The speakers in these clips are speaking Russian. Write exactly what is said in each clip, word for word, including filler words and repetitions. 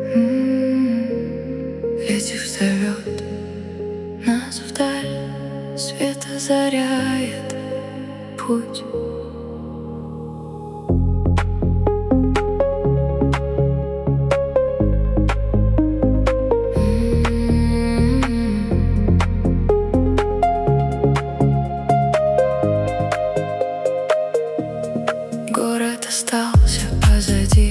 Ветер зовет нас вдаль, свет озаряет путь. Город остался позади,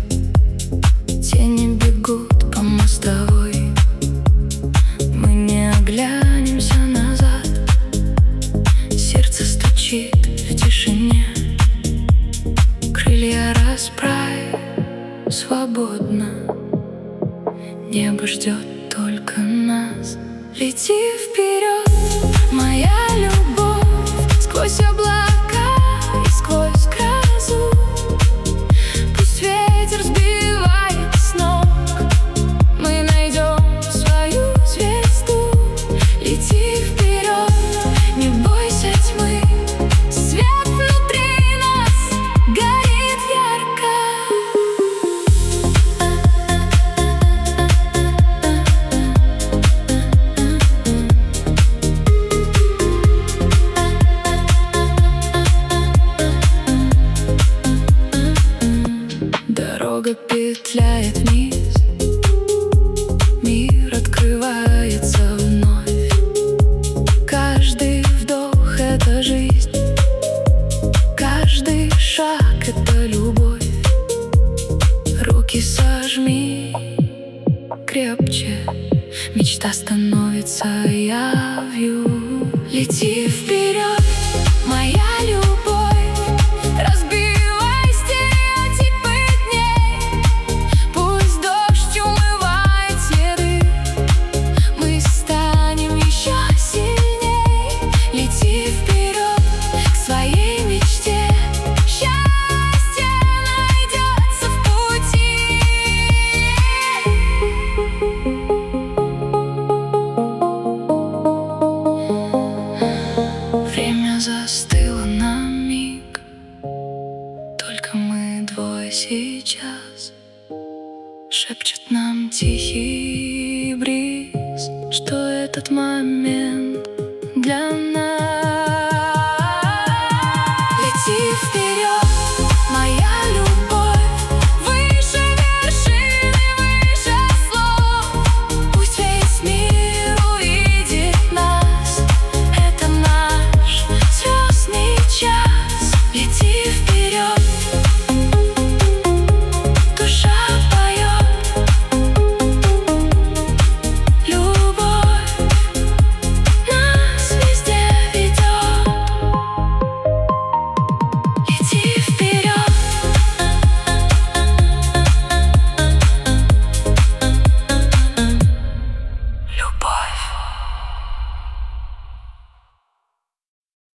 тени бегут по мостовой. Мы не оглянемся назад, сердце стучит в тишине. Крылья расправь свободно, небо ждет только нас. Лети вперед, моя любовь, сквозь облака и сквозь грозу. Пусть ветер сбивает с ног, мы найдем свою звезду. Лети вперед, не бойся тьмы, свет внутри нас горит ярко. Дорога петляет вниз, мир открывается вновь. Каждый вдох — это жизнь, каждый шаг — это любовь. Руки сожми крепче, мечта становится явью. Лети вперед, моя любовь, разбивай стереотипы дней. Пусть дождь умывает следы, мы станем еще сильней. Лети вперед к своей мечте, счастье найдется в пути. Время застыло на миг, только мы двое сейчас. Шепчет нам тихий